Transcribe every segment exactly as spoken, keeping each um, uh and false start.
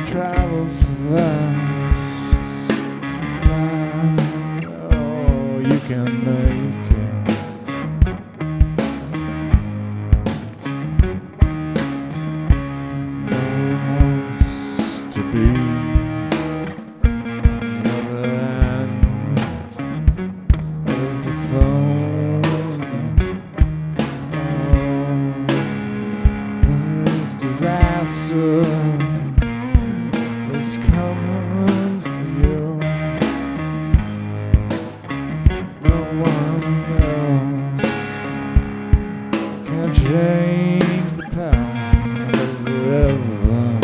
travels fast, fast. Oh, you can make it. No one wants to be on the other end of the phone. Oh, this disaster is coming for you. No one else can change the path of the river.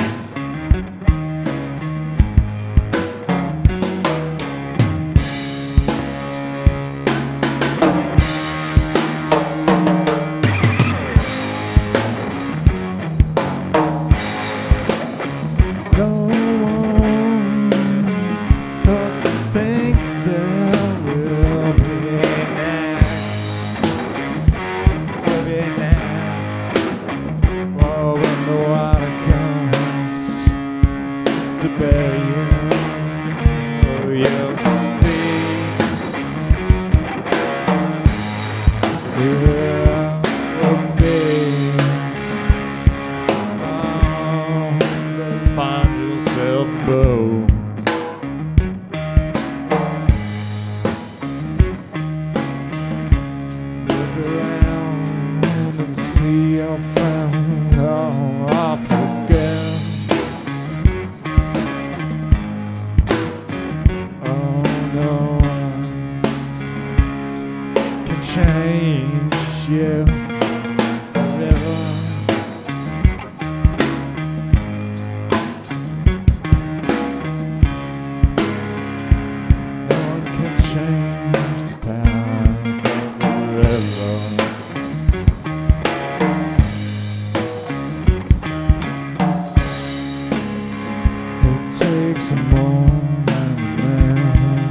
No one else thinks there will be next, will be next. Oh, when the water comes to bury you, oh, you'll see. Yeah, will be. Oh, find yourself a bow. Look around and see your friends all off again. Oh, no one can change you forever. No one can change the path of the river. It takes a moment, man.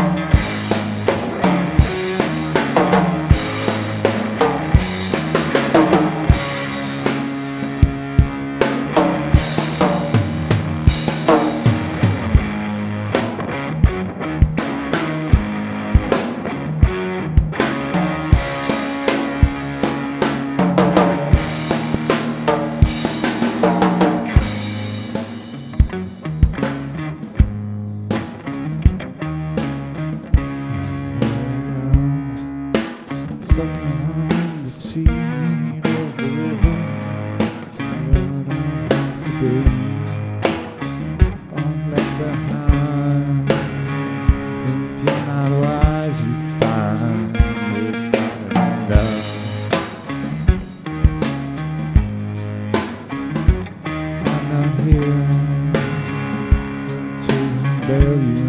Sucking on the teeth of the river. You don't have to be all left behind. If you're not wise, you find it's not enough. I'm not here to bail you